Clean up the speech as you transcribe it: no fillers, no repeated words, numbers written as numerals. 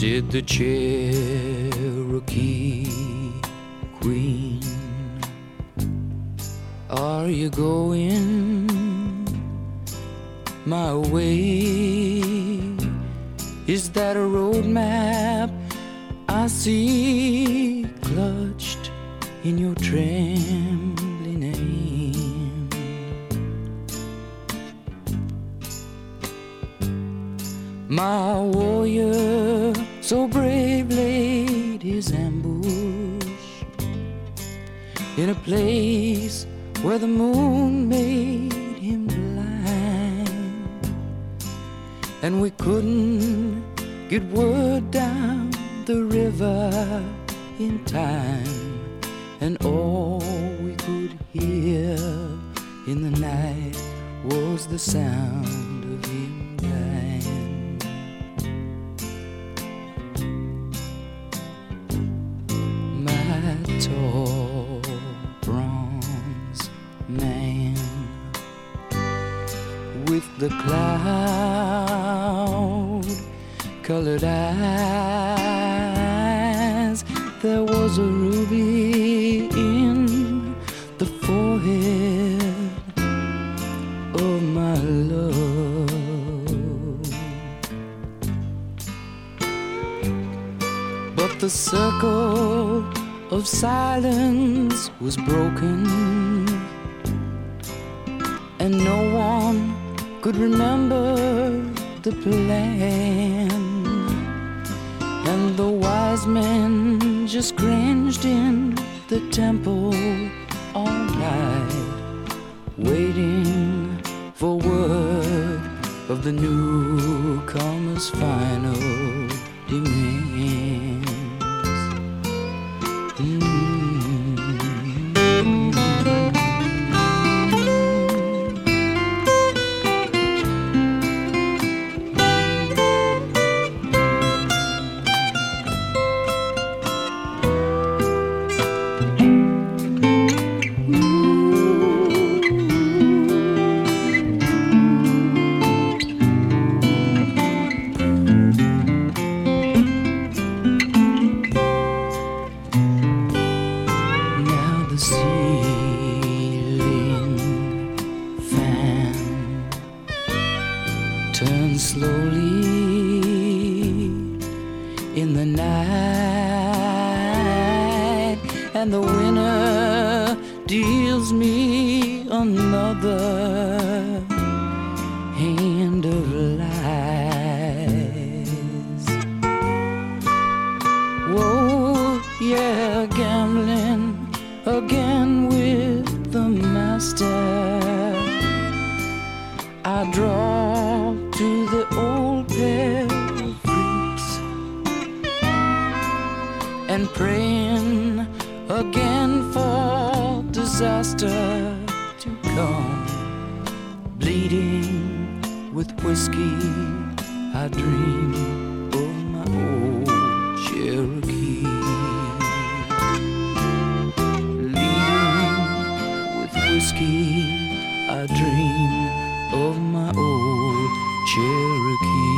Said the Cherokee Queen, are you going my way? Is that a road map I see clutched in your trembling hand? My warrior so brave laid his ambush in a place where the moon made him blind, and we couldn't get word down the river in time, and all we could hear in the night was the sound of him dying. My tall bronze man with the cloud-colored eyes, there was a ruby in the forehead of my love. But the circle of silence was broken, and no one could remember the plan, and the wise men just cringed in the temple all night, waiting for word of the newcomer's final demands. The ceiling fan turns slowly in the night, and the winner deals me another hand of lies. Whoa, yeah, gambling again with the master. I draw to the old pair of freaks, and praying again for disaster to come. Bleeding with whiskey, I dream of my old Cherokee. Whiskey, I dream of my old Cherokee.